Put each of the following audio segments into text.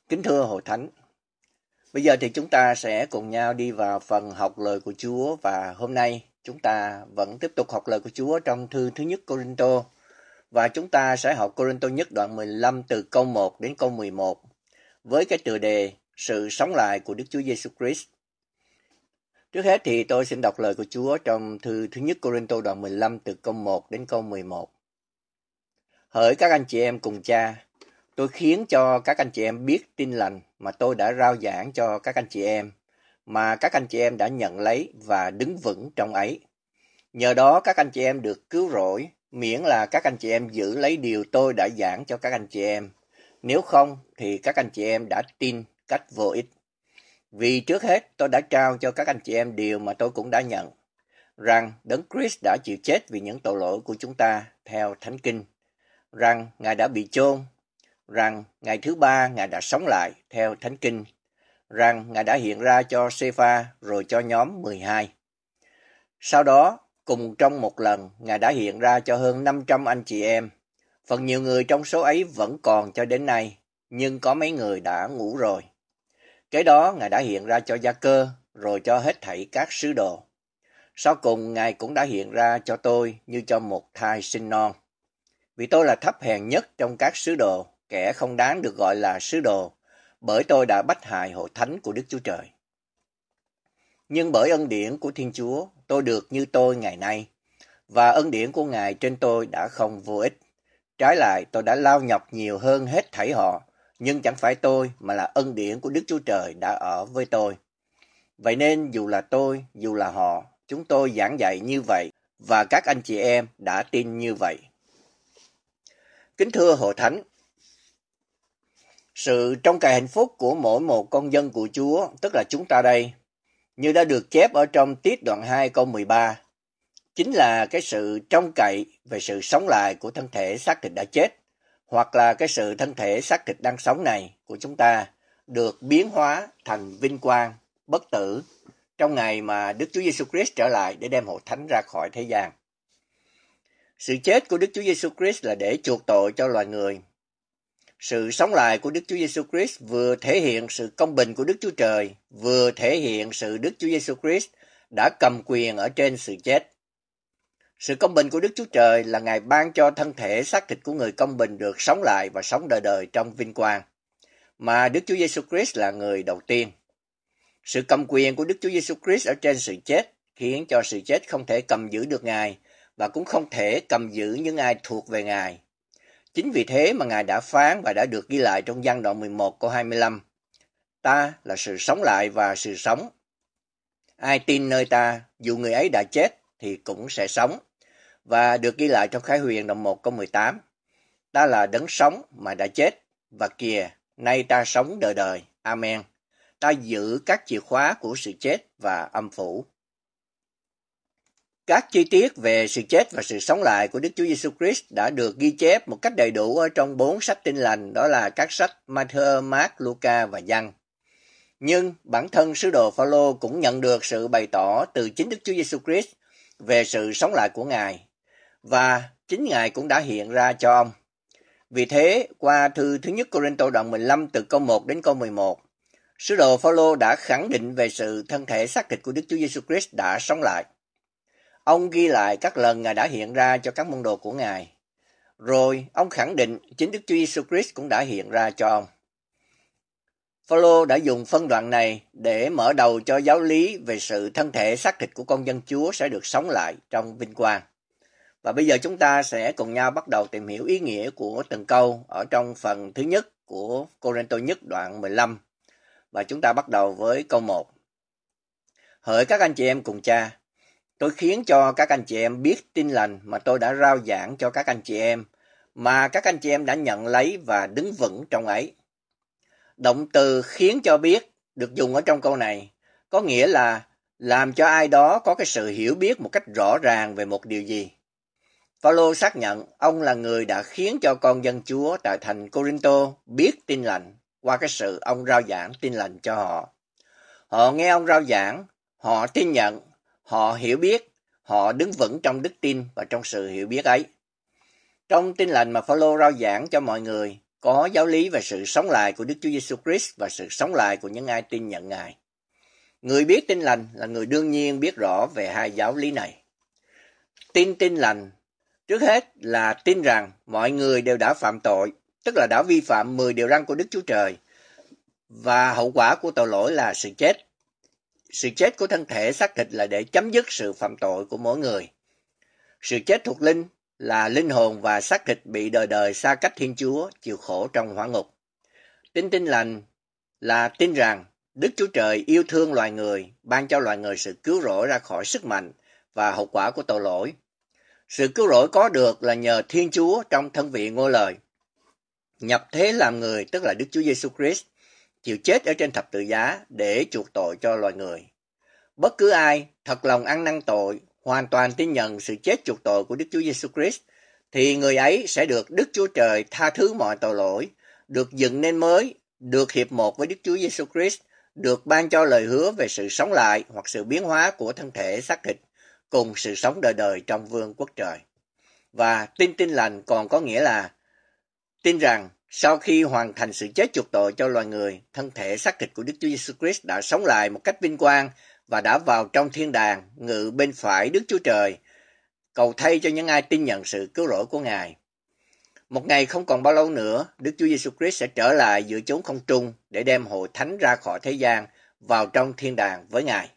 Kính thưa Hội Thánh, bây giờ thì chúng ta sẽ cùng nhau đi vào phần học lời của Chúa và hôm nay chúng ta vẫn tiếp tục học lời của Chúa trong thư thứ nhất Cô-rinh-tô và chúng ta sẽ học Cô-rinh-tô nhất đoạn 15 từ câu 1 đến câu 11 với cái tựa đề Sự sống lại của Đức Chúa Giêsu Christ. Trước hết thì tôi xin đọc lời của Chúa trong thư thứ nhất Cô-rinh-tô đoạn 15 từ câu 1 đến câu 11. Hỡi các anh chị em cùng cha, tôi khiến cho các anh chị em biết tin lành mà tôi đã rao giảng cho các anh chị em, mà các anh chị em đã nhận lấy và đứng vững trong ấy. Nhờ đó các anh chị em được cứu rỗi, miễn là các anh chị em giữ lấy điều tôi đã giảng cho các anh chị em. Nếu không thì các anh chị em đã tin cách vô ích. Vì trước hết tôi đã trao cho các anh chị em điều mà tôi cũng đã nhận, rằng Đấng Christ đã chịu chết vì những tội lỗi của chúng ta theo Thánh Kinh, rằng Ngài đã bị chôn, rằng ngày thứ ba Ngài đã sống lại theo Thánh Kinh, rằng Ngài đã hiện ra cho Sê-pha rồi cho nhóm 12. Sau đó, cùng trong một lần, Ngài đã hiện ra cho hơn 500 anh chị em. Phần nhiều người trong số ấy vẫn còn cho đến nay, nhưng có mấy người đã ngủ rồi. Kế đó, Ngài đã hiện ra cho Gia-cơ, rồi cho hết thảy các sứ đồ. Sau cùng, Ngài cũng đã hiện ra cho tôi như cho một thai sinh non. Vì tôi là thấp hèn nhất trong các sứ đồ, kẻ không đáng được gọi là sứ đồ, bởi tôi đã bách hại hội thánh của Đức Chúa Trời. Nhưng bởi ân điển của Thiên Chúa, tôi được như tôi ngày nay, và ân điển của Ngài trên tôi đã không vô ích. Trái lại, tôi đã lao nhọc nhiều hơn hết thảy họ, nhưng chẳng phải tôi mà là ân điển của Đức Chúa Trời đã ở với tôi. Vậy nên dù là tôi, dù là họ, chúng tôi giảng dạy như vậy, và các anh chị em đã tin như vậy. Kính thưa Hội Thánh, sự trông cậy hạnh phúc của mỗi một con dân của Chúa, tức là chúng ta đây, như đã được chép ở trong Tiết đoạn 2 câu 13, chính là cái sự trông cậy về sự sống lại của thân thể xác thịt đã chết, hoặc là cái sự thân thể xác thịt đang sống này của chúng ta được biến hóa thành vinh quang, bất tử, trong ngày mà Đức Chúa Giêsu Christ trở lại để đem hội thánh ra khỏi thế gian. Sự chết của Đức Chúa Giêsu Christ là để chuộc tội cho loài người. Sự sống lại của Đức Chúa Giêsu Christ vừa thể hiện sự công bình của Đức Chúa Trời, vừa thể hiện sự Đức Chúa Giêsu Christ đã cầm quyền ở trên sự chết. Sự công bình của Đức Chúa Trời là Ngài ban cho thân thể xác thịt của người công bình được sống lại và sống đời đời trong vinh quang, mà Đức Chúa Giêsu Christ là người đầu tiên. Sự cầm quyền của Đức Chúa Giêsu Christ ở trên sự chết khiến cho sự chết không thể cầm giữ được Ngài và cũng không thể cầm giữ những ai thuộc về Ngài. Chính vì thế mà Ngài đã phán và đã được ghi lại trong Giăng đoạn 11 câu 25. Ta là sự sống lại và sự sống. Ai tin nơi ta, dù người ấy đã chết thì cũng sẽ sống. Và được ghi lại trong Khải Huyền đoạn 1 câu 18. Ta là đấng sống mà đã chết, và kìa, nay ta sống đời đời. Amen. Ta giữ các chìa khóa của sự chết và âm phủ. Các chi tiết về sự chết và sự sống lại của Đức Chúa Giêsu Christ đã được ghi chép một cách đầy đủ ở trong 4 sách Tin lành, đó là các sách Ma-thơ, Mác, Luca và Giăng. Nhưng bản thân sứ đồ Phao-lô cũng nhận được sự bày tỏ từ chính Đức Chúa Giêsu Christ về sự sống lại của Ngài, và chính Ngài cũng đã hiện ra cho ông. Vì thế, qua thư thứ nhất Cô-rinh-tô đoạn 15 từ câu 1 đến câu 11, sứ đồ Phao-lô đã khẳng định về sự thân thể xác thịt của Đức Chúa Giêsu Christ đã sống lại. Ông ghi lại các lần Ngài đã hiện ra cho các môn đồ của Ngài. Rồi ông khẳng định chính Đức Chúa Giêsu Christ cũng đã hiện ra cho ông. Phao-lô đã dùng phân đoạn này để mở đầu cho giáo lý về sự thân thể xác thịt của con dân Chúa sẽ được sống lại trong vinh quang. Và bây giờ chúng ta sẽ cùng nhau bắt đầu tìm hiểu ý nghĩa của từng câu ở trong phần thứ nhất của Cô-rinh-tô nhất đoạn 15. Và chúng ta bắt đầu với câu 1. Hỡi các anh chị em cùng cha, tôi khiến cho các anh chị em biết tin lành mà tôi đã rao giảng cho các anh chị em, mà các anh chị em đã nhận lấy và đứng vững trong ấy. Động từ khiến cho biết được dùng ở trong câu này có nghĩa là làm cho ai đó có cái sự hiểu biết một cách rõ ràng về một điều gì. Phao-lô xác nhận ông là người đã khiến cho con dân Chúa tại thành Cô-rinh-tô biết tin lành qua cái sự ông rao giảng tin lành cho họ. Họ nghe ông rao giảng, họ tin nhận, họ hiểu biết, họ đứng vững trong đức tin và trong sự hiểu biết ấy. Trong tin lành mà Phao-lô rao giảng cho mọi người, có giáo lý về sự sống lại của Đức Chúa Giêsu Christ và sự sống lại của những ai tin nhận Ngài. Người biết tin lành là người đương nhiên biết rõ về hai giáo lý này. Tin lành trước hết là tin rằng mọi người đều đã phạm tội, tức là đã vi phạm 10 điều răn của Đức Chúa Trời, và hậu quả của tội lỗi là sự chết. Sự chết của thân thể xác thịt là để chấm dứt sự phạm tội của mỗi người. Sự chết thuộc linh là linh hồn và xác thịt bị đời đời xa cách Thiên Chúa, chịu khổ trong hỏa ngục. Tin lành là tin rằng Đức Chúa Trời yêu thương loài người, ban cho loài người sự cứu rỗi ra khỏi sức mạnh và hậu quả của tội lỗi. Sự cứu rỗi có được là nhờ Thiên Chúa trong thân vị ngôi lời. Nhập thế làm người, tức là Đức Chúa Giêsu Christ, chịu chết ở trên thập tự giá để chuộc tội cho loài người. Bất cứ ai thật lòng ăn năn tội, hoàn toàn tin nhận sự chết chuộc tội của Đức Chúa Giêsu Christ, thì người ấy sẽ được Đức Chúa Trời tha thứ mọi tội lỗi, được dựng nên mới, được hiệp một với Đức Chúa Giêsu Christ, được ban cho lời hứa về sự sống lại hoặc sự biến hóa của thân thể xác thịt, cùng sự sống đời đời trong vương quốc trời. Và tin lành còn có nghĩa là tin rằng sau khi hoàn thành sự chết chuộc tội cho loài người, thân thể xác thịt của Đức Chúa Giêsu Christ đã sống lại một cách vinh quang và đã vào trong thiên đàng, ngự bên phải Đức Chúa Trời, cầu thay cho những ai tin nhận sự cứu rỗi của Ngài. Một ngày không còn bao lâu nữa, Đức Chúa Giêsu Christ sẽ trở lại giữa chốn không trung để đem hội thánh ra khỏi thế gian, vào trong thiên đàng với Ngài.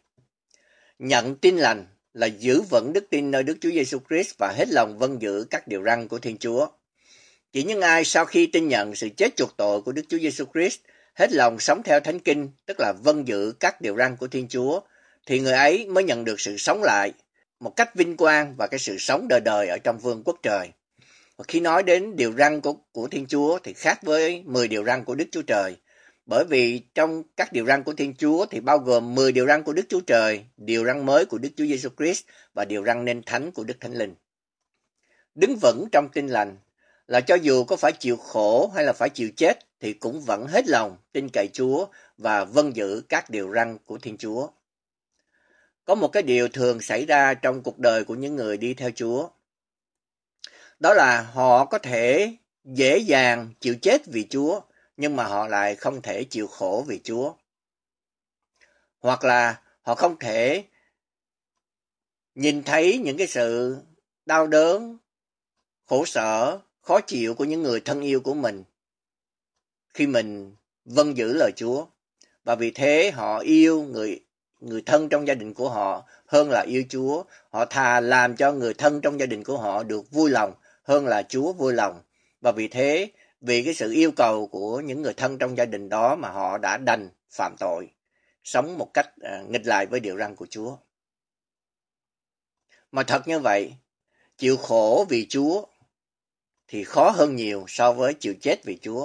Nhận tin lành là giữ vững đức tin nơi Đức Chúa Giêsu Christ và hết lòng vâng giữ các điều răn của Thiên Chúa. Chỉ những ai sau khi tin nhận sự chết chuộc tội của Đức Chúa Giêsu Christ, hết lòng sống theo Thánh Kinh, tức là vâng giữ các điều răn của Thiên Chúa, thì người ấy mới nhận được sự sống lại một cách vinh quang và cái sự sống đời đời ở trong vương quốc trời. Và khi nói đến điều răn của Thiên Chúa thì khác với 10 điều răn của Đức Chúa Trời. Bởi vì trong các điều răn của Thiên Chúa thì bao gồm 10 điều răn của Đức Chúa Trời, điều răn mới của Đức Chúa Giêsu Christ và điều răn nên thánh của Đức Thánh Linh. Đứng vững trong tin lành là cho dù có phải chịu khổ hay là phải chịu chết thì cũng vẫn hết lòng tin cậy Chúa và vâng giữ các điều răn của Thiên Chúa. Có một cái điều thường xảy ra trong cuộc đời của những người đi theo Chúa. Đó là họ có thể dễ dàng chịu chết vì Chúa, nhưng mà họ lại không thể chịu khổ vì Chúa. Hoặc là họ không thể nhìn thấy những cái sự đau đớn, khổ sở, khó chịu của những người thân yêu của mình khi mình vâng giữ lời Chúa. Và vì thế họ yêu người thân trong gia đình của họ hơn là yêu Chúa. Họ thà làm cho người thân trong gia đình của họ được vui lòng hơn là Chúa vui lòng. Và vì thế, vì cái sự yêu cầu của những người thân trong gia đình đó mà họ đã đành phạm tội, sống một cách nghịch lại với điều răn của Chúa. Mà thật như vậy, chịu khổ vì Chúa thì khó hơn nhiều so với chịu chết vì Chúa.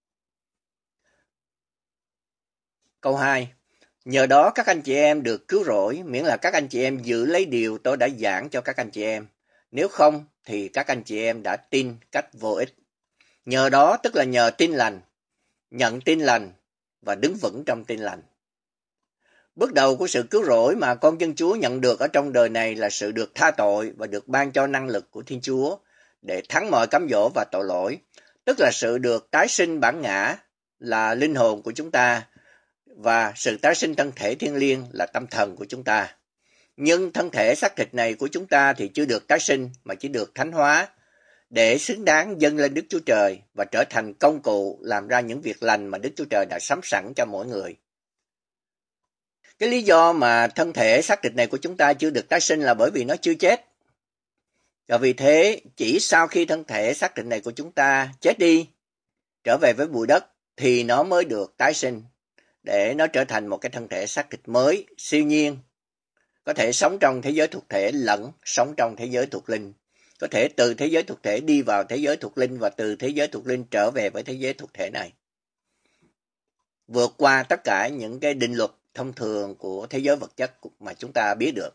Câu 2. Nhờ đó các anh chị em được cứu rỗi, miễn là các anh chị em giữ lấy điều tôi đã giảng cho các anh chị em. Nếu không thì các anh chị em đã tin cách vô ích. Nhờ đó tức là nhờ tin lành, nhận tin lành và đứng vững trong tin lành. Bước đầu của sự cứu rỗi mà con dân Chúa nhận được ở trong đời này là sự được tha tội và được ban cho năng lực của Thiên Chúa để thắng mọi cám dỗ và tội lỗi, tức là sự được tái sinh bản ngã là linh hồn của chúng ta và sự tái sinh thân thể thiêng liêng là tâm thần của chúng ta. Nhưng thân thể xác thịt này của chúng ta thì chưa được tái sinh mà chỉ được thánh hóa để xứng đáng dâng lên Đức Chúa Trời và trở thành công cụ làm ra những việc lành mà Đức Chúa Trời đã sắm sẵn cho mỗi người. Cái lý do mà thân thể xác thịt này của chúng ta chưa được tái sinh là bởi vì nó chưa chết. Và vì thế, chỉ sau khi thân thể xác thịt này của chúng ta chết đi, trở về với bụi đất, thì nó mới được tái sinh, để nó trở thành một cái thân thể xác thịt mới, siêu nhiên, có thể sống trong thế giới thuộc thể lẫn sống trong thế giới thuộc linh, có thể từ thế giới thuộc thể đi vào thế giới thuộc linh và từ thế giới thuộc linh trở về với thế giới thuộc thể này. Vượt qua tất cả những cái định luật thông thường của thế giới vật chất mà chúng ta biết được.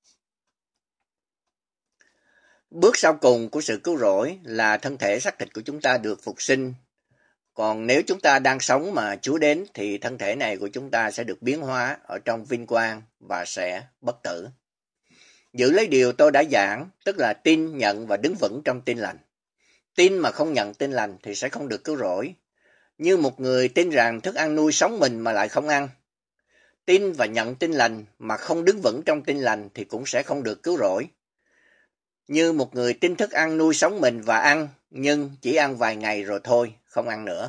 Bước sau cùng của sự cứu rỗi là thân thể xác thịt của chúng ta được phục sinh. Còn nếu chúng ta đang sống mà Chúa đến thì thân thể này của chúng ta sẽ được biến hóa ở trong vinh quang và sẽ bất tử. Giữ lấy điều tôi đã giảng, tức là tin, nhận và đứng vững trong tin lành. Tin mà không nhận tin lành thì sẽ không được cứu rỗi. Như một người tin rằng thức ăn nuôi sống mình mà lại không ăn. Tin và nhận tin lành mà không đứng vững trong tin lành thì cũng sẽ không được cứu rỗi. Như một người tin thức ăn nuôi sống mình và ăn, nhưng chỉ ăn vài ngày rồi thôi, không ăn nữa.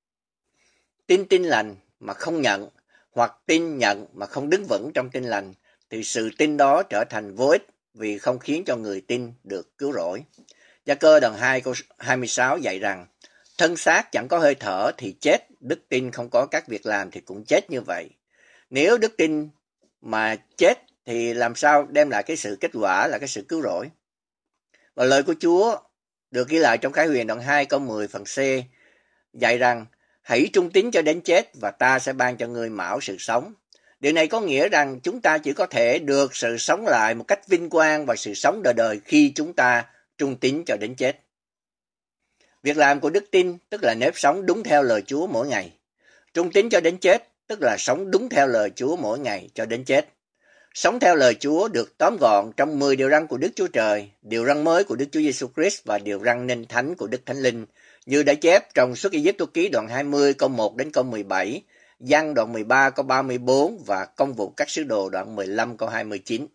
Tin lành mà không nhận, hoặc tin nhận mà không đứng vững trong tin lành, thì sự tin đó trở thành vô ích vì không khiến cho người tin được cứu rỗi. Gia Cơ đoạn 2 câu 26 dạy rằng, thân xác chẳng có hơi thở thì chết, đức tin không có các việc làm thì cũng chết như vậy. Nếu đức tin mà chết thì làm sao đem lại cái sự kết quả là cái sự cứu rỗi. Và lời của Chúa được ghi lại trong Khải Huyền đoạn 2 câu 10 phần C dạy rằng, hãy trung tín cho đến chết và ta sẽ ban cho ngươi mão sự sống. Điều này có nghĩa rằng chúng ta chỉ có thể được sự sống lại một cách vinh quang và sự sống đời đời khi chúng ta trung tín cho đến chết. Việc làm của đức tin tức là nếp sống đúng theo lời Chúa mỗi ngày. Trung tín cho đến chết tức là sống đúng theo lời Chúa mỗi ngày cho đến chết. Sống theo lời Chúa được tóm gọn trong 10 điều răn của Đức Chúa Trời, điều răn mới của Đức Chúa Giêsu Christ và điều răn nên thánh của Đức Thánh Linh, như đã chép trong Xuất Ai-cập ký đoạn 20 câu 1 đến câu 17, Giăng đoạn 13 câu 34 và Công vụ các sứ đồ đoạn 15 câu 29.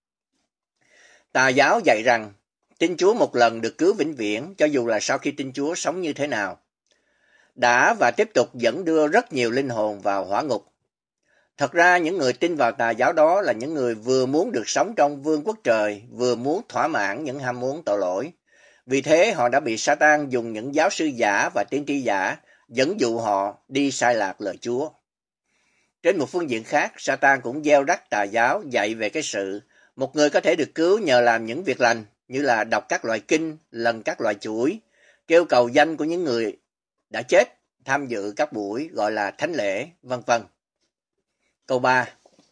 Tà giáo dạy rằng tin Chúa một lần được cứu vĩnh viễn, cho dù là sau khi tin Chúa sống như thế nào, đã và tiếp tục dẫn đưa rất nhiều linh hồn vào hỏa ngục. Thật ra những người tin vào tà giáo đó là những người vừa muốn được sống trong vương quốc trời, vừa muốn thỏa mãn những ham muốn tội lỗi. Vì thế họ đã bị Satan dùng những giáo sư giả và tiên tri giả dẫn dụ họ đi sai lạc lời Chúa. Trên một phương diện khác, Satan cũng gieo rắc tà giáo dạy về cái sự một người có thể được cứu nhờ làm những việc lành như là đọc các loại kinh, lần các loại chuỗi, kêu cầu danh của những người đã chết, tham dự các buổi gọi là thánh lễ, vân vân. Câu 3.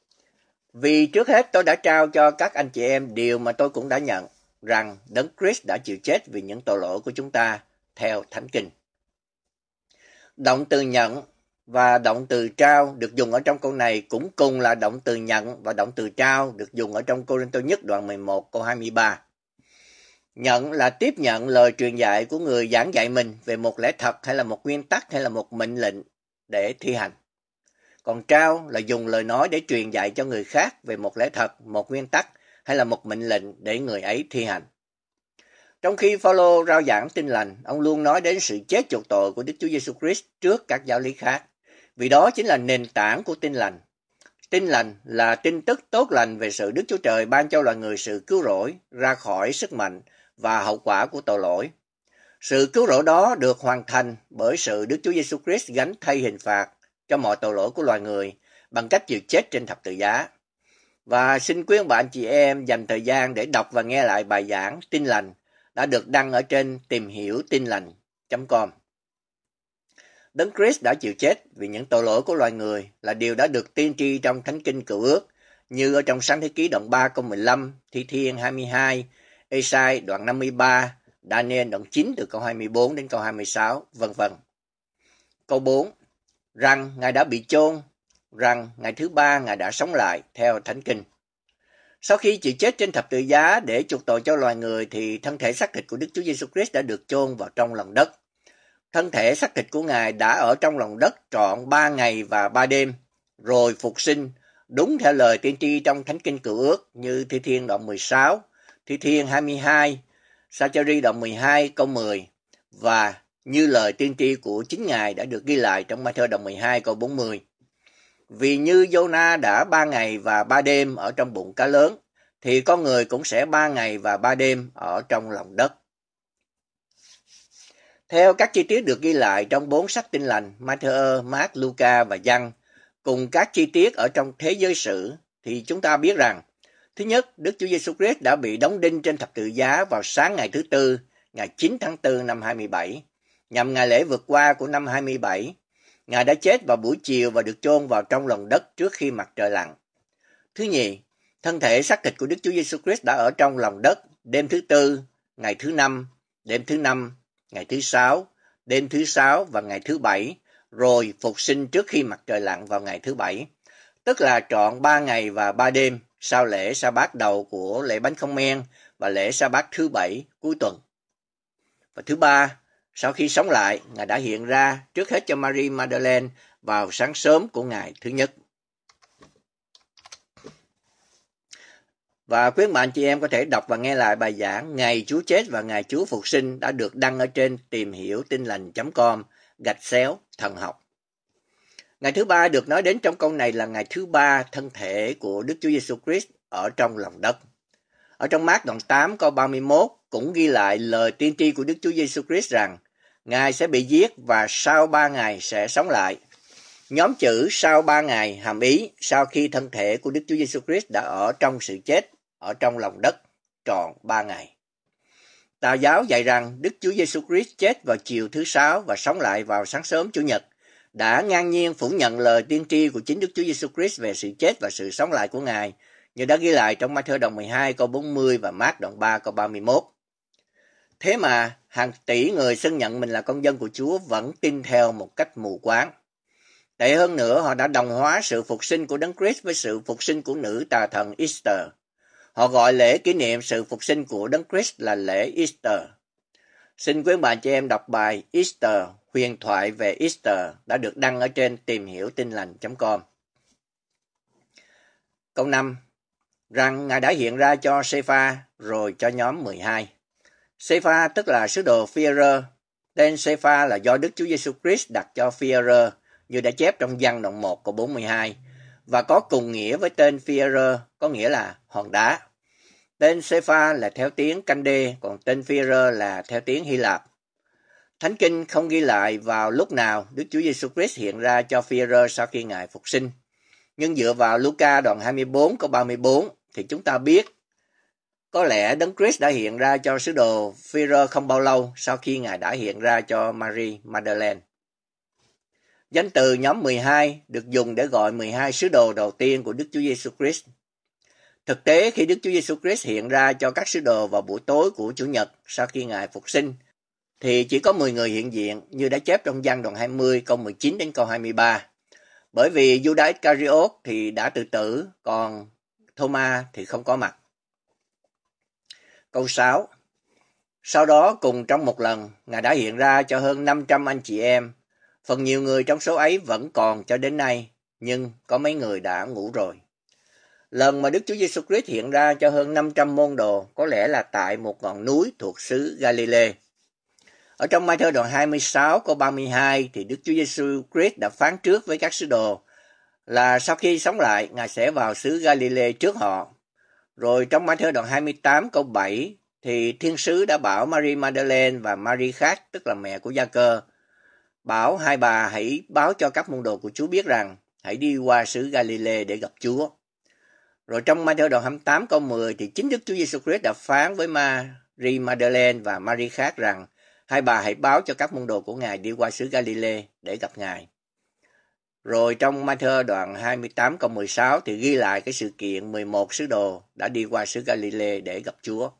Vì trước hết tôi đã trao cho các anh chị em điều mà tôi cũng đã nhận, rằng Đấng Christ đã chịu chết vì những tội lỗi của chúng ta theo Thánh Kinh. Động từ nhận và động từ trao được dùng ở trong câu này cũng cùng là động từ nhận và động từ trao được dùng ở trong Cô-rinh-tô nhất đoạn 11 câu 23. Nhận là tiếp nhận lời truyền dạy của người giảng dạy mình về một lẽ thật hay là một nguyên tắc hay là một mệnh lệnh để thi hành. Còn trao là dùng lời nói để truyền dạy cho người khác về một lẽ thật, một nguyên tắc hay là một mệnh lệnh để người ấy thi hành. Trong khi Phaolô rao giảng tin lành, ông luôn nói đến sự chết chuộc tội của Đức Chúa Giêsu Christ trước các giáo lý khác, vì đó chính là nền tảng của tin lành. Tin lành là tin tức tốt lành về sự Đức Chúa Trời ban cho loài người sự cứu rỗi ra khỏi sức mạnh và hậu quả của tội lỗi. Sự cứu rỗi đó được hoàn thành bởi sự Đức Chúa Giêsu Christ gánh thay hình phạt cho mọi tội lỗi của loài người bằng cách chịu chết trên thập tự giá. Và xin quý ông bà anh chị em dành thời gian để đọc và nghe lại bài giảng tin lành đã được đăng ở trên tìm hiểu tin lành.com. Đấng Christ đã chịu chết vì những tội lỗi của loài người là điều đã được tiên tri trong Thánh Kinh Cựu Ước, như ở trong Sáng Thế Ký đoạn 3 câu 15, Thi Thiên 22, Ê-sai đoạn 53, Đa-niên đoạn 9 từ câu 24 đến câu 26, vân vân. Câu 4. Rằng Ngài đã bị chôn, rằng ngày thứ ba Ngài đã sống lại theo Thánh Kinh. Sau khi chịu chết trên thập tự giá để chuộc tội cho loài người thì thân thể xác thịt của Đức Chúa Giêsu Christ đã được chôn vào trong lòng đất. Thân thể xác thịt của Ngài đã ở trong lòng đất trọn 3 ngày và 3 đêm, rồi phục sinh, đúng theo lời tiên tri trong Thánh Kinh Cựu Ước như Thi Thiên đoạn 16, Thi Thiên 22, Sa-cha-ri đoạn 12 câu 10 và như lời tiên tri của chính Ngài đã được ghi lại trong Ma-thơ đoạn 12 câu 40. Vì như Giô-na đã 3 ngày và 3 đêm ở trong bụng cá lớn, thì con người cũng sẽ 3 ngày và 3 đêm ở trong lòng đất. Theo các chi tiết được ghi lại trong 4 sách tin lành Ma-thơ, Mác, Luca và Giăng, cùng các chi tiết ở trong thế giới sử, thì chúng ta biết rằng, thứ nhất, Đức Chúa Giêsu Christ đã bị đóng đinh trên thập tự giá vào sáng ngày thứ Tư, ngày 9 tháng 4 năm 27, nhằm ngày lễ vượt qua của năm 27. Ngài đã chết vào buổi chiều và được chôn vào trong lòng đất trước khi mặt trời lặn. Thứ nhì, thân thể xác thịt của Đức Chúa Giêsu Christ đã ở trong lòng đất đêm thứ Tư, ngày thứ Năm, đêm thứ Năm, ngày thứ Sáu, đêm thứ Sáu và ngày thứ Bảy, rồi phục sinh trước khi mặt trời lặn vào ngày thứ Bảy, tức là trọn 3 ngày và 3 đêm sau lễ sa bát đầu của lễ bánh không men và lễ sa bát thứ Bảy cuối tuần. Và thứ ba, sau khi sống lại, Ngài đã hiện ra trước hết cho Mary Magdalene vào sáng sớm của ngày thứ nhất. Và quý bạn chị em có thể đọc và nghe lại bài giảng Ngày Chúa chết và Ngày Chúa phục sinh đã được đăng ở trên tìm hiểu tin lành.com/thần học. Ngày thứ ba được nói đến trong câu này là ngày thứ ba thân thể của Đức Chúa Giêsu Christ ở trong lòng đất. Ở trong Mác đoạn 8 câu 31 cũng ghi lại lời tiên tri của Đức Chúa Giêsu Christ rằng Ngài sẽ bị giết và sau 3 ngày sẽ sống lại. Nhóm chữ sau 3 ngày hàm ý sau khi thân thể của Đức Chúa Giêsu Christ đã ở trong sự chết, ở trong lòng đất trọn 3 ngày. Tào giáo dạy rằng Đức Chúa Giêsu Christ chết vào chiều thứ Sáu và sống lại vào sáng sớm Chủ nhật, đã ngang nhiên phủ nhận lời tiên tri của chính Đức Chúa Giêsu Christ về sự chết và sự sống lại của Ngài, như đã ghi lại trong Ma-thơ đoạn 12 câu 40 và Mác đoạn 3 câu 31. Thế mà hàng tỷ người xưng nhận mình là con dân của Chúa vẫn tin theo một cách mù quáng. Tệ hơn nữa, họ đã đồng hóa sự phục sinh của Đấng Christ với sự phục sinh của nữ tà thần Easter. Họ gọi lễ kỷ niệm sự phục sinh của Đấng Christ là lễ Easter. Xin quý bạn chị em đọc bài Easter, huyền thoại về Easter đã được đăng ở trên tìm hiểu tin lành.com. Câu 5. Rằng Ngài đã hiện ra cho Sê-pha rồi cho nhóm 12. Sê-pha tức là sứ đồ Phi-e-rơ. Tên Sê-pha là do Đức Chúa Giêsu Christ đặt cho Phi-e-rơ như đã chép trong Giăng đoạn 1 câu 42 và có cùng nghĩa với tên Phi-e-rơ, có nghĩa là hòn đá. Tên Sê-pha là theo tiếng Canh-đê, còn tên Phi-e-rơ là theo tiếng Hy Lạp. Thánh Kinh không ghi lại vào lúc nào Đức Chúa Giêsu Christ hiện ra cho Phi-e-rơ sau khi Ngài phục sinh. Nhưng dựa vào Luca đoạn 24 câu 34 thì chúng ta biết có lẽ Đấng Christ đã hiện ra cho sứ đồ Phi-e-rơ không bao lâu sau khi Ngài đã hiện ra cho Mary Magdalene. Danh từ nhóm 12 được dùng để gọi 12 sứ đồ đầu tiên của Đức Chúa Giêsu Christ. Thực tế, khi Đức Chúa Giêsu Christ hiện ra cho các sứ đồ vào buổi tối của Chủ nhật sau khi Ngài phục sinh, thì chỉ có 10 người hiện diện như đã chép trong Giăng đoạn 20 câu 19 đến câu 23. Bởi vì Judas Iscariot thì đã tự tử, còn Thomas thì không có mặt. Câu 6. Sau đó cùng trong một lần, Ngài đã hiện ra cho hơn 500 anh chị em. Phần nhiều người trong số ấy vẫn còn cho đến nay, nhưng có mấy người đã ngủ rồi. Lần mà Đức Chúa Giêsu Christ hiện ra cho hơn 500 môn đồ có lẽ là tại một ngọn núi thuộc xứ Galilee. Ở trong Ma-thơ đoạn 26 câu 32 thì Đức Chúa Giêsu Christ đã phán trước với các sứ đồ là sau khi sống lại, Ngài sẽ vào xứ Galilee trước họ. Rồi trong Ma-thơ đoạn 28 câu 7 thì thiên sứ đã bảo Mary Magdalene và Mary khác, tức là mẹ của Gia-cơ, bảo hai bà hãy báo cho các môn đồ của Chúa biết rằng hãy đi qua xứ Galilee để gặp Chúa. Rồi trong Ma-thơ đoạn 28 câu 10 thì chính Đức Chúa Giêsu Christ đã phán với Mary Magdalene và Mary khác rằng hai bà hãy báo cho các môn đồ của Ngài đi qua xứ Galilee để gặp Ngài. Rồi trong Ma-thơ đoạn 28 câu 16 thì ghi lại cái sự kiện 11 sứ đồ đã đi qua xứ Galilee để gặp Chúa.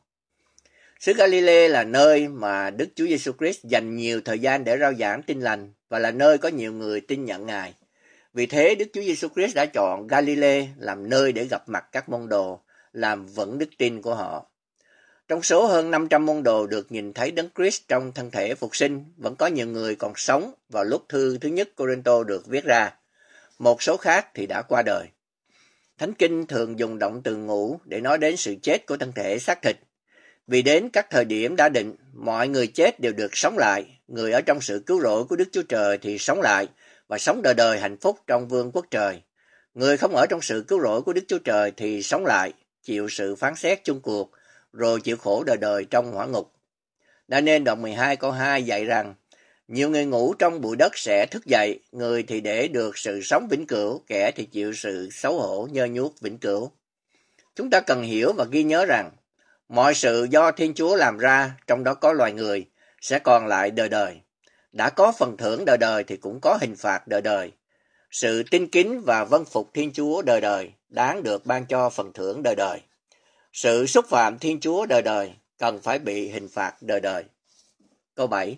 Xứ Galilee là nơi mà Đức Chúa Giêsu Christ dành nhiều thời gian để rao giảng tin lành và là nơi có nhiều người tin nhận Ngài. Vì thế Đức Chúa Giêsu Christ đã chọn Galilee làm nơi để gặp mặt các môn đồ, làm vững đức tin của họ. Trong số hơn 500 môn đồ được nhìn thấy Đấng Christ trong thân thể phục sinh, vẫn có nhiều người còn sống vào lúc thư thứ nhất Cô-rinh-tô được viết ra. Một số khác thì đã qua đời. Thánh Kinh thường dùng động từ ngủ để nói đến sự chết của thân thể xác thịt. Vì đến các thời điểm đã định, mọi người chết đều được sống lại. Người ở trong sự cứu rỗi của Đức Chúa Trời thì sống lại và sống đời đời hạnh phúc trong vương quốc trời. Người không ở trong sự cứu rỗi của Đức Chúa Trời thì sống lại, chịu sự phán xét chung cuộc, rồi chịu khổ đời đời trong hỏa ngục. Đã nên đoạn 12 câu 2 dạy rằng, nhiều người ngủ trong bụi đất sẽ thức dậy, người thì để được sự sống vĩnh cửu, kẻ thì chịu sự xấu hổ nhơ nhuốc vĩnh cửu. Chúng ta cần hiểu và ghi nhớ rằng, mọi sự do Thiên Chúa làm ra, trong đó có loài người, sẽ còn lại đời đời. Đã có phần thưởng đời đời thì cũng có hình phạt đời đời. Sự tin kính và vâng phục Thiên Chúa đời đời đáng được ban cho phần thưởng đời đời. Sự xúc phạm Thiên Chúa đời đời cần phải bị hình phạt đời đời. Câu 7.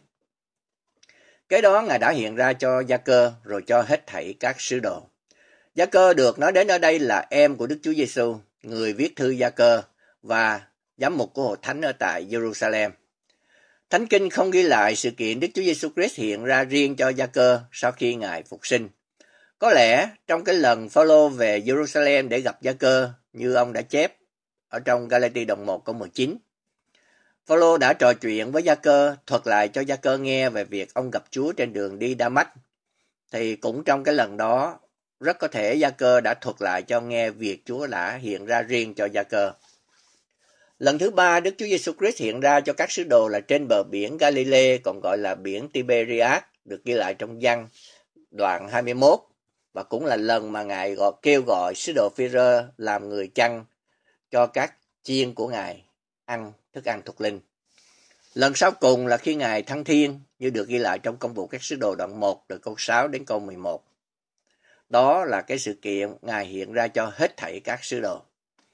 Kế đó Ngài đã hiện ra cho Gia-cơ rồi cho hết thảy các sứ đồ. Gia-cơ được nói đến ở đây là em của Đức Chúa Giêsu, người viết thư Gia-cơ và giám mục của hội thánh ở tại Jerusalem. Thánh Kinh không ghi lại sự kiện Đức Chúa Giêsu Christ hiện ra riêng cho Gia-cơ sau khi Ngài phục sinh. Có lẽ trong cái lần Phao-lô về Jerusalem để gặp Gia-cơ, như ông đã chép ở trong Ga-la-ti đoạn 1 câu 19, Phao-lô đã trò chuyện với Gia-cơ, thuật lại cho Gia-cơ nghe về việc ông gặp Chúa trên đường đi Đa-mách. Thì cũng trong cái lần đó, rất có thể Gia-cơ đã thuật lại cho nghe việc Chúa đã hiện ra riêng cho Gia-cơ. Lần thứ ba, Đức Chúa Giêsu Christ hiện ra cho các sứ đồ là trên bờ biển Galilee, còn gọi là biển Tiberias, được ghi lại trong Giăng đoạn 21, và cũng là lần mà Ngài kêu gọi sứ đồ Phi-rơ làm người chăn cho các chiên của Ngài ăn thức ăn thuộc linh. Lần sau cùng là khi Ngài thăng thiên, như được ghi lại trong Công vụ các sứ đồ đoạn 1 từ câu 6 đến câu 11. Đó là cái sự kiện Ngài hiện ra cho hết thảy các sứ đồ.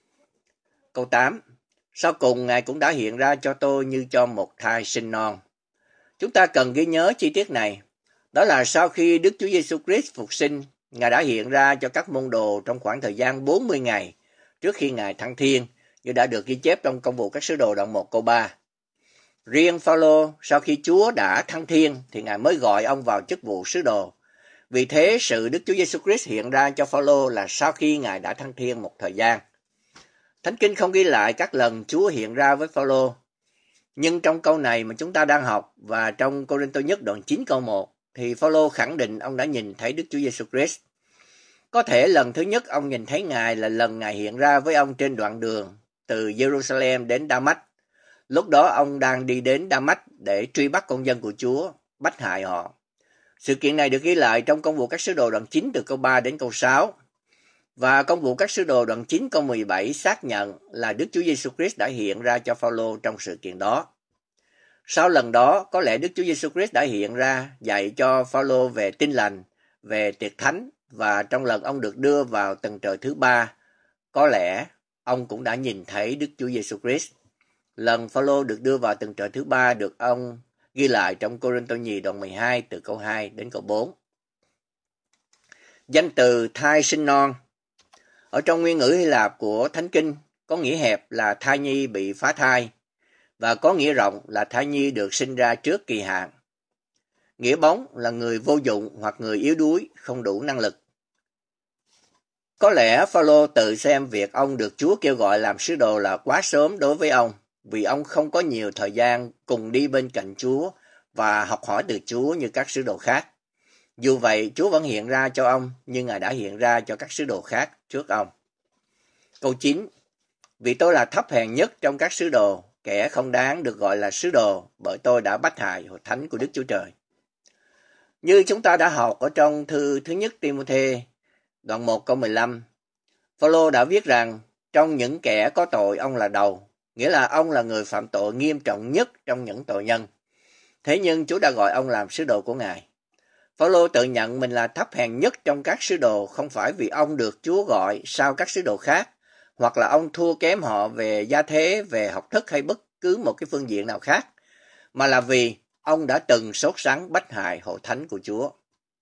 Câu 8. Sau cùng Ngài cũng đã hiện ra cho tôi như cho một thai sinh non. Chúng ta cần ghi nhớ chi tiết này. Đó là sau khi Đức Chúa Giêsu Christ phục sinh, Ngài đã hiện ra cho các môn đồ trong khoảng thời gian 40 ngày trước khi Ngài thăng thiên, như đã được ghi chép trong Công vụ các sứ đồ đoạn 1 câu 3. Riêng Phao-lô sau khi Chúa đã thăng thiên thì Ngài mới gọi ông vào chức vụ sứ đồ. Vì thế sự Đức Chúa Giêsu Christ hiện ra cho Phao-lô là sau khi Ngài đã thăng thiên một thời gian. Thánh Kinh không ghi lại các lần Chúa hiện ra với Phao-lô. Nhưng trong câu này mà chúng ta đang học và trong Cô-rinh-tô nhất đoạn 9 câu 1 thì Phao-lô khẳng định ông đã nhìn thấy Đức Chúa Giêsu Christ. Có thể lần thứ nhất ông nhìn thấy Ngài là lần Ngài hiện ra với ông trên đoạn đường từ Jerusalem đến Đa-mách. Lúc đó ông đang đi đến Đa-mách để truy bắt con dân của Chúa, bắt hại họ. Sự kiện này được ghi lại trong Công vụ các sứ đồ đoạn 9 từ câu 3 đến câu 6. Và Công vụ các sứ đồ đoạn 9 câu 17 xác nhận là Đức Chúa Giêsu Christ đã hiện ra cho Phao-lô trong sự kiện đó. Sau lần đó, có lẽ Đức Chúa Giêsu Christ đã hiện ra dạy cho Phao-lô về Tin lành, về tiệc thánh, và trong lần ông được đưa vào tầng trời thứ 3, có lẽ ông cũng đã nhìn thấy Đức Chúa Giêsu Christ. Lần Phao-lô được đưa vào tầng trời thứ 3 được ông ghi lại trong Cô-rinh-tô nhì đoạn 12 từ câu 2 đến câu 4. Danh từ thai sinh non ở trong nguyên ngữ Hy Lạp của Thánh Kinh có nghĩa hẹp là thai nhi bị phá thai và có nghĩa rộng là thai nhi được sinh ra trước kỳ hạn. Nghĩa bóng là người vô dụng hoặc người yếu đuối, không đủ năng lực. Có lẽ Phao-lô tự xem việc ông được Chúa kêu gọi làm sứ đồ là quá sớm đối với ông, vì ông không có nhiều thời gian cùng đi bên cạnh Chúa và học hỏi từ Chúa như các sứ đồ khác. Dù vậy, Chúa vẫn hiện ra cho ông như Ngài đã hiện ra cho các sứ đồ khác trước ông. Câu 9. Vì tôi là thấp hèn nhất trong các sứ đồ, kẻ không đáng được gọi là sứ đồ, bởi tôi đã bắt hại hội thánh của Đức Chúa Trời. Như chúng ta đã học ở trong thư thứ nhất Ti-mô-thê, đoạn 1 câu 15, Phao-lô đã viết rằng trong những kẻ có tội ông là đầu, nghĩa là ông là người phạm tội nghiêm trọng nhất trong những tội nhân. Thế nhưng Chúa đã gọi ông làm sứ đồ của Ngài. Phao-lô tự nhận mình là thấp hèn nhất trong các sứ đồ, không phải vì ông được Chúa gọi sau các sứ đồ khác, hoặc là ông thua kém họ về gia thế, về học thức hay bất cứ một cái phương diện nào khác, mà là vì ông đã từng sốt sắng bách hại hội thánh của Chúa.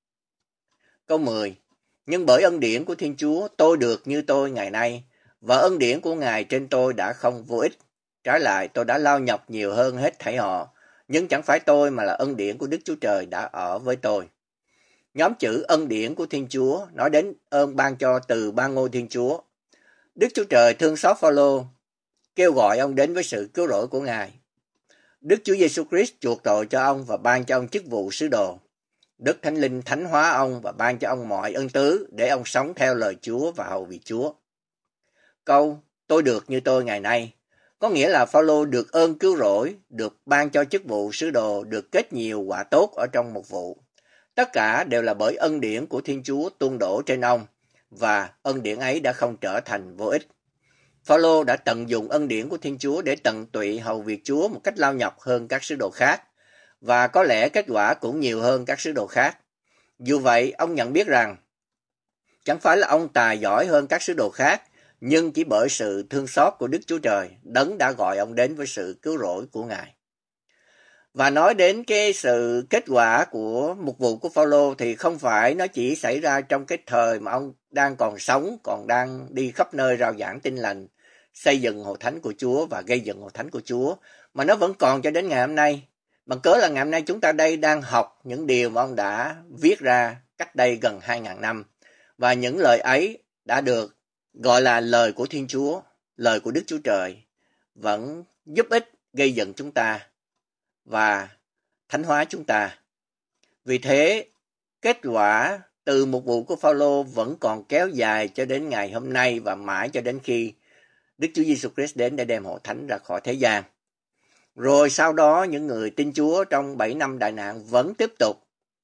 Câu 10. Nhưng bởi ân điển của Thiên Chúa, tôi được như tôi ngày nay, và ân điển của Ngài trên tôi đã không vô ích. Trái lại, tôi đã lao nhọc nhiều hơn hết thảy họ, nhưng chẳng phải tôi mà là ân điển của Đức Chúa Trời đã ở với tôi. Nhóm chữ ân điển của Thiên Chúa nói đến ơn ban cho từ ban ngôi Thiên Chúa. Đức Chúa Trời thương xót Phao-lô, kêu gọi ông đến với sự cứu rỗi của Ngài. Đức Chúa Giêsu Christ chuộc tội cho ông và ban cho ông chức vụ sứ đồ. Đức Thánh Linh thánh hóa ông và ban cho ông mọi ân tứ để ông sống theo lời Chúa và hầu việc Chúa. Câu tôi được như tôi ngày nay có nghĩa là Phao-lô được ơn cứu rỗi, được ban cho chức vụ sứ đồ, được kết nhiều quả tốt ở trong một vụ. Tất cả đều là bởi ân điển của Thiên Chúa tuôn đổ trên ông, và ân điển ấy đã không trở thành vô ích. Phao-lô đã tận dụng ân điển của Thiên Chúa để tận tụy hầu việc Chúa một cách lao nhọc hơn các sứ đồ khác, và có lẽ kết quả cũng nhiều hơn các sứ đồ khác. Dù vậy, ông nhận biết rằng chẳng phải là ông tài giỏi hơn các sứ đồ khác, nhưng chỉ bởi sự thương xót của Đức Chúa Trời, Đấng đã gọi ông đến với sự cứu rỗi của Ngài. Và nói đến cái sự kết quả của mục vụ của Phao-lô thì không phải nó chỉ xảy ra trong cái thời mà ông đang còn sống, còn đang đi khắp nơi rao giảng tin lành, xây dựng hội thánh của Chúa và gây dựng hội thánh của Chúa, mà nó vẫn còn cho đến ngày hôm nay. Bằng cớ là ngày hôm nay chúng ta đây đang học những điều mà ông đã viết ra cách đây gần 2.000 năm. Và những lời ấy đã được gọi là lời của Thiên Chúa, lời của Đức Chúa Trời, vẫn giúp ích gây dựng chúng ta và thánh hóa chúng ta. Vì thế, kết quả từ mục vụ của Phao-lô vẫn còn kéo dài cho đến ngày hôm nay và mãi cho đến khi Đức Chúa Giêsu Christ đến để đem hội thánh ra khỏi thế gian. Rồi sau đó những người tin Chúa trong 7 năm đại nạn vẫn tiếp tục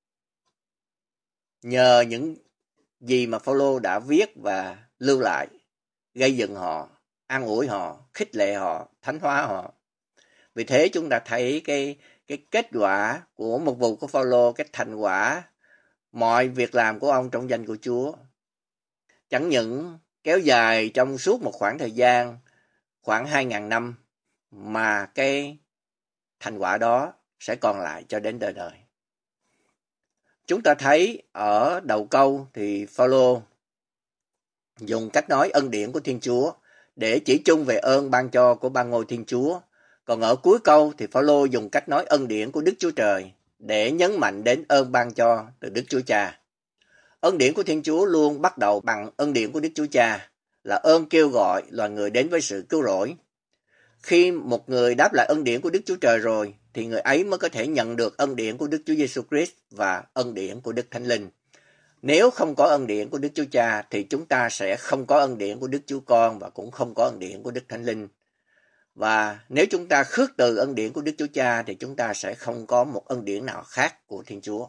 nhờ những gì mà Phao-lô đã viết và lưu lại, gây dựng họ, an ủi họ, khích lệ họ, thánh hóa họ. Vì thế chúng ta thấy cái kết quả của mục vụ của Phao-lô, cái thành quả mọi việc làm của ông trong danh của Chúa chẳng những kéo dài trong suốt một khoảng thời gian khoảng 2.000 năm, mà cái thành quả đó sẽ còn lại cho đến đời đời. Chúng ta thấy ở đầu câu thì Phao-lô dùng cách nói ân điển của Thiên Chúa để chỉ chung về ơn ban cho của ba ngôi Thiên Chúa. Còn ở cuối câu thì Phao-lô dùng cách nói ân điển của Đức Chúa Trời để nhấn mạnh đến ơn ban cho từ Đức Chúa Cha. Ân điển của Thiên Chúa luôn bắt đầu bằng ân điển của Đức Chúa Cha, là ơn kêu gọi loài người đến với sự cứu rỗi. Khi một người đáp lại ân điển của Đức Chúa Trời rồi, thì người ấy mới có thể nhận được ân điển của Đức Chúa Giêsu Christ và ân điển của Đức Thánh Linh. Nếu không có ân điển của Đức Chúa Cha thì chúng ta sẽ không có ân điển của Đức Chúa Con và cũng không có ân điển của Đức Thánh Linh. Và nếu chúng ta khước từ ân điển của Đức Chúa Cha thì chúng ta sẽ không có một ân điển nào khác của Thiên Chúa.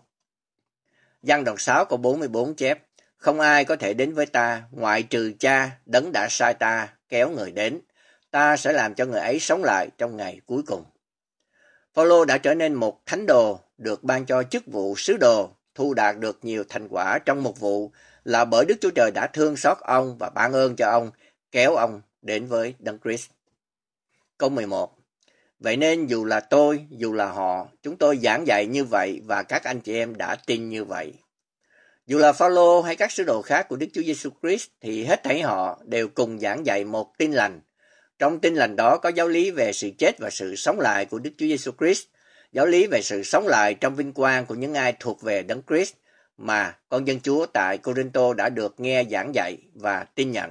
Giăng đoạn 6 câu 44 chép: Không ai có thể đến với ta ngoại trừ Cha đấng đã sai ta kéo người đến. Ta sẽ làm cho người ấy sống lại trong ngày cuối cùng. Phao-lô đã trở nên một thánh đồ, được ban cho chức vụ sứ đồ, thu đạt được nhiều thành quả trong một vụ là bởi Đức Chúa Trời đã thương xót ông và ban ơn cho ông, kéo ông đến với Đấng Christ. Câu 11. Vậy nên dù là tôi, dù là họ, chúng tôi giảng dạy như vậy và các anh chị em đã tin như vậy. Dù là Phao-lô hay các sứ đồ khác của Đức Chúa Giêsu Christ thì hết thảy họ đều cùng giảng dạy một tin lành. Trong tin lành đó có giáo lý về sự chết và sự sống lại của Đức Chúa Giêsu Christ, giáo lý về sự sống lại trong vinh quang của những ai thuộc về Đấng Christ mà con dân Chúa tại Cô-rinh-tô đã được nghe giảng dạy và tin nhận.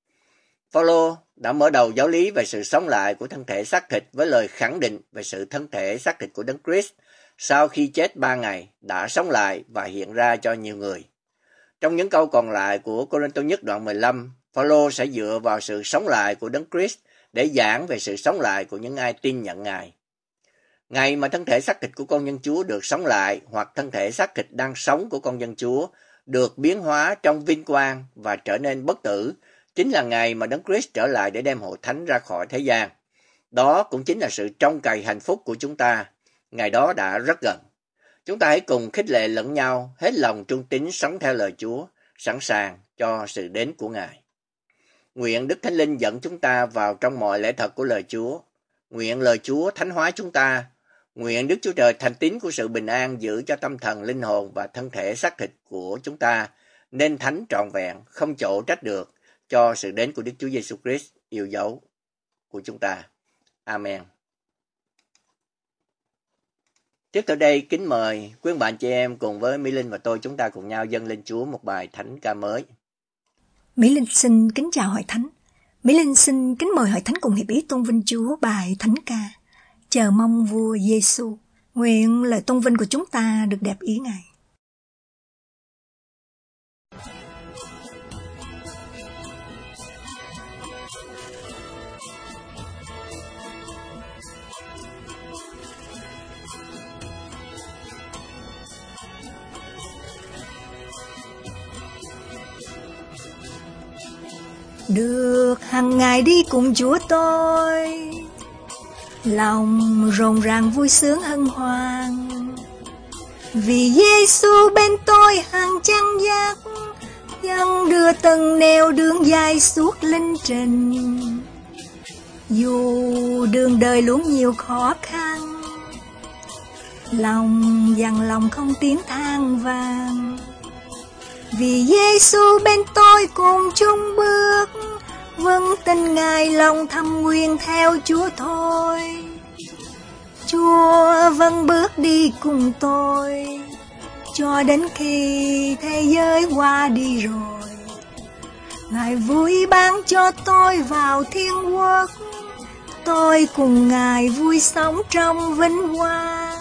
Phao-lô đã mở đầu giáo lý về sự sống lại của thân thể xác thịt với lời khẳng định về sự thân thể xác thịt của Đấng Christ sau khi chết 3 ngày đã sống lại và hiện ra cho nhiều người. Trong những câu còn lại của Cô-rinh-tô nhất đoạn 15, Phao-lô sẽ dựa vào sự sống lại của Đấng Christ để giảng về sự sống lại của những ai tin nhận Ngài. Ngày mà thân thể xác thịt của con dân Chúa được sống lại, hoặc thân thể xác thịt đang sống của con dân Chúa được biến hóa trong vinh quang và trở nên bất tử, chính là ngày mà Đấng Christ trở lại để đem hội thánh ra khỏi thế gian. Đó cũng chính là sự trông cậy hạnh phúc của chúng ta. Ngày đó đã rất gần. Chúng ta hãy cùng khích lệ lẫn nhau, hết lòng trung tín sống theo lời Chúa, sẵn sàng cho sự đến của Ngài. Nguyện Đức Thánh Linh dẫn chúng ta vào trong mọi lẽ thật của lời Chúa. Nguyện lời Chúa thánh hóa chúng ta. Nguyện Đức Chúa Trời thành tín của sự bình an giữ cho tâm thần, linh hồn và thân thể xác thịt của chúng ta nên thánh trọn vẹn, không chỗ trách được cho sự đến của Đức Chúa Giêsu Christ yêu dấu của chúng ta. Amen. Tiếp theo đây, kính mời quý bạn chị em cùng với Mỹ Linh và tôi chúng ta cùng nhau dâng lên Chúa một bài thánh ca mới. Mỹ Linh xin kính chào hội thánh. Mỹ Linh xin kính mời hội thánh cùng hiệp ý tôn vinh Chúa bài thánh ca Chờ mong vua Giêsu. Nguyện lời tôn vinh của chúng ta được đẹp ý Ngài. Được hằng ngày đi cùng Chúa tôi, lòng rộn ràng vui sướng hân hoan, vì Giêsu bên tôi hàng chăn dắt, dẫn đưa từng nẻo đường dài suốt linh trình. Dù đường đời luôn nhiều khó khăn, lòng dằn lòng không tiếng than vang, vì Giêsu bên tôi cùng chung bước, vâng tin Ngài lòng thầm nguyện theo Chúa thôi. Chúa vẫn bước đi cùng tôi cho đến khi thế giới qua đi rồi. Ngài vui ban cho tôi vào thiên quốc, tôi cùng Ngài vui sống trong vinh quang.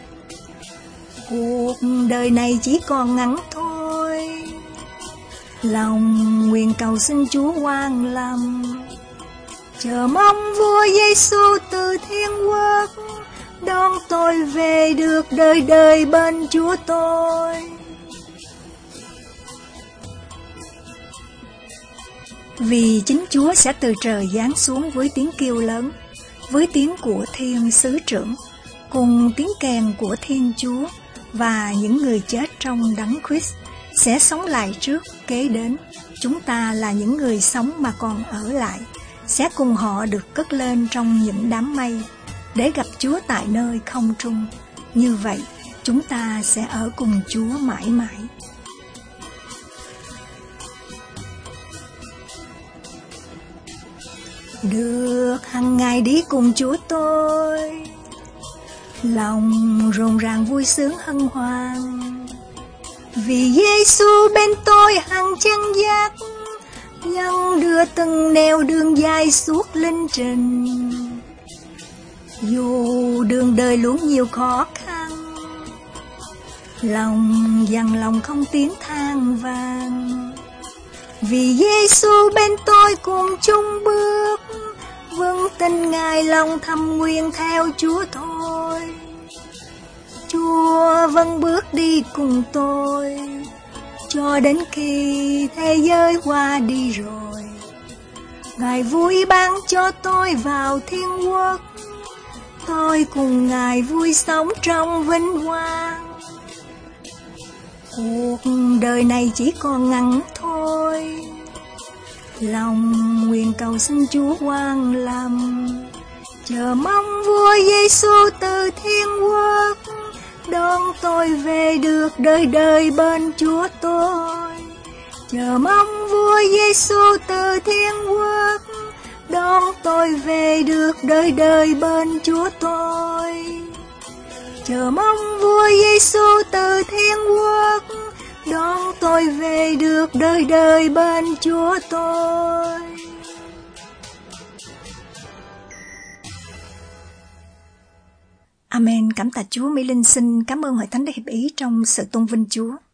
Cuộc đời này chỉ còn ngắn thôi, lòng nguyện cầu xin Chúa quan lâm, chờ mong vua Giêsu từ thiên quốc đón tôi về được đời đời bên Chúa tôi. Vì chính Chúa sẽ từ trời giáng xuống với tiếng kêu lớn, với tiếng của thiên sứ trưởng, cùng tiếng kèn của Thiên Chúa, và những người chết trong Đấng Christ sẽ sống lại trước. Kế đến, chúng ta là những người sống mà còn ở lại, sẽ cùng họ được cất lên trong những đám mây để gặp Chúa tại nơi không trung. Như vậy, chúng ta sẽ ở cùng Chúa mãi mãi. Được hằng ngày đi cùng Chúa tôi, lòng rộn ràng vui sướng hân hoan, vì Giêsu bên tôi hằng chân dắt, dẫn đưa từng nẻo đường dài suốt linh trình. Dù đường đời luôn nhiều khó khăn, lòng không tiếng than vang, vì Giêsu bên tôi cùng chung bước, vững tin Ngài lòng thầm nguyện theo Chúa thôi. Chúa vẫn bước đi cùng tôi cho đến khi thế giới qua đi rồi. Ngài vui ban cho tôi vào thiên quốc, tôi cùng Ngài vui sống trong vinh quang. Cuộc đời này chỉ còn ngắn thôi, lòng nguyện cầu xin Chúa quan lâm, chờ mong vua Giêsu từ thiên quốc đón tôi về được đời đời bên Chúa tôi. Chờ mong vua Giêsu từ thiên quốc đón tôi về được đời đời bên Chúa tôi. Chờ mong vua Giêsu từ thiên quốc đón tôi về được đời đời bên Chúa tôi. Amen. Cảm tạ Chúa. Mỹ Linh xin cảm ơn Hội Thánh đã hiệp ý trong sự tôn vinh Chúa.